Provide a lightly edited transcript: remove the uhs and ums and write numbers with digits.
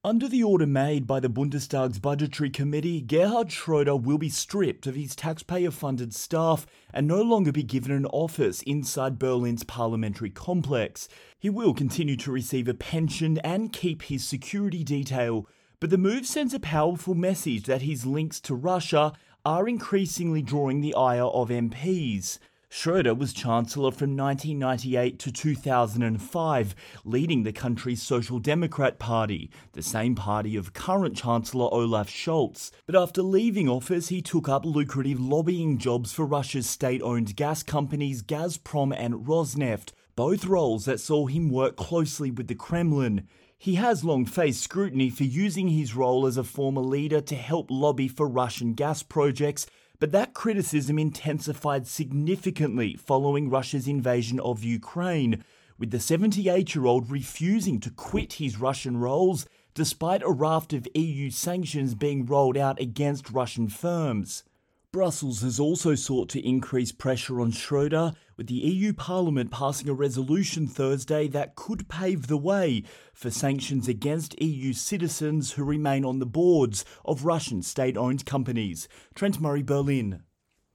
Under the order made by the Bundestag's Budgetary Committee, Gerhard Schröder will be stripped of his taxpayer-funded staff and no longer be given an office inside Berlin's parliamentary complex. He will continue to receive a pension and keep his security detail, but the move sends a powerful message that his links to Russia are increasingly drawing the ire of MPs. Schröder was Chancellor from 1998 to 2005, leading the country's Social Democrat Party, the same party of current Chancellor Olaf Scholz. But after leaving office, he took up lucrative lobbying jobs for Russia's state-owned gas companies Gazprom and Rosneft, both roles that saw him work closely with the Kremlin. He has long faced scrutiny for using his role as a former leader to help lobby for Russian gas projects, but that criticism intensified significantly following Russia's invasion of Ukraine, with the 78-year-old refusing to quit his Russian roles despite a raft of EU sanctions being rolled out against Russian firms. Brussels has also sought to increase pressure on Schröder, with the EU Parliament passing a resolution Thursday that could pave the way for sanctions against EU citizens who remain on the boards of Russian state-owned companies. Trent Murray, Berlin.